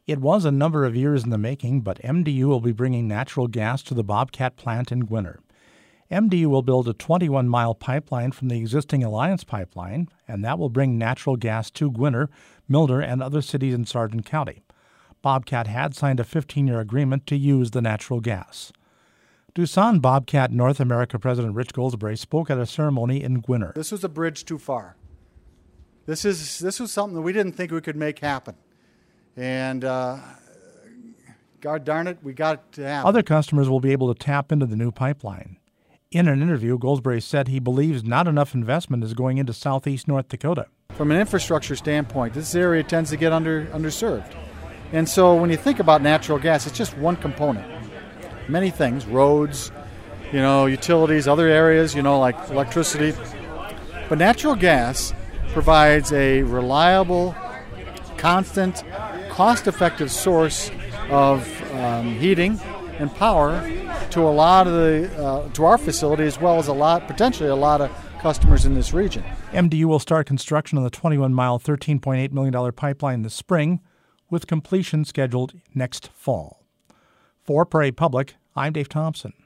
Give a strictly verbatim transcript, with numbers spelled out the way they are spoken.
It was a number of years in the making, but M D U will be bringing natural gas to the Bobcat plant in Gwinner. M D U will build a twenty-one mile pipeline from the existing Alliance pipeline, and that will bring natural gas to Gwinner, Milner, and other cities in Sargent County. Bobcat had signed a fifteen-year agreement to use the natural gas. Doosan Bobcat North America President Rich Goldsberry spoke at a ceremony in Gwinner. This was a bridge too far. This is this was something that we didn't think we could make happen. And uh, God darn it, we got it to happen. Other customers will be able to tap into the new pipeline. In an interview, Goldsberry said he believes not enough investment is going into southeast North Dakota. From an infrastructure standpoint, this area tends to get under underserved. And so when you think about natural gas, it's just one component. Many things, roads, you know, utilities, other areas, you know, like electricity. But natural gas provides a reliable, constant, cost-effective source of um, heating and power to a lot of the uh, to our facility, as well as a lot, potentially a lot of customers in this region. M D U will start construction on the twenty-one mile, thirteen point eight million dollars pipeline this spring, with completion scheduled next fall. For Prairie Public, I'm Dave Thompson.